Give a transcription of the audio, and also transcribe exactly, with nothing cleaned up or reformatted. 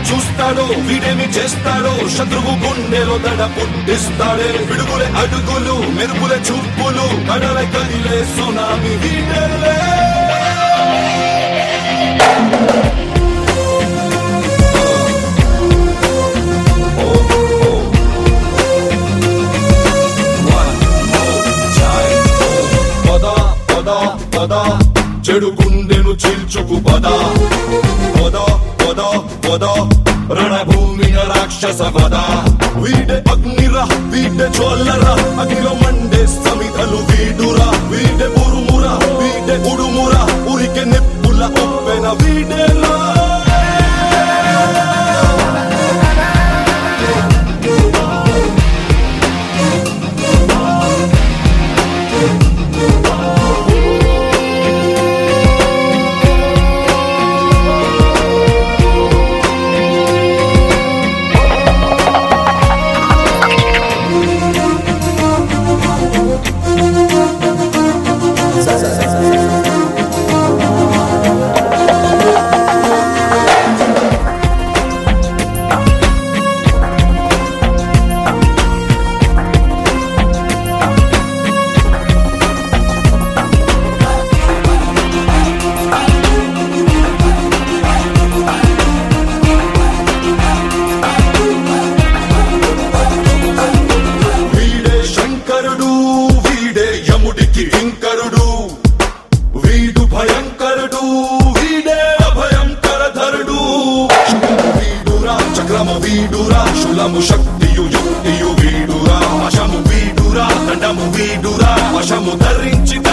చూస్తాడో వీడేమి చేస్తాడో శత్రువు గుండెలో దడ పుట్టిస్తాడే పిడుగులే అడుగులు మెరుపులే చూపులు కడల కదిలే సునామీ వీడేలే చెడు గుండెను చీల్చుకు పద పద పద పద రణభూమిన రాక్షస పద వీడే అగ్నిరా వీడే జ్వల్లరా అగ్నిలో మండే సమిధలు వీడురా వీడే ఉరుమురా వీడే ఉడుమురా ఉరికే నెప్పుల ఒప్పెన వీడేలా కింకరుడు వీడు భయంకరుడు వీడే అభయంకరధరుడు వీడురా చక్రము వీడురా శూలము శక్తియు యుక్తియు వీడురా వశము వీడురా దండము వీడురా వశము ధరించి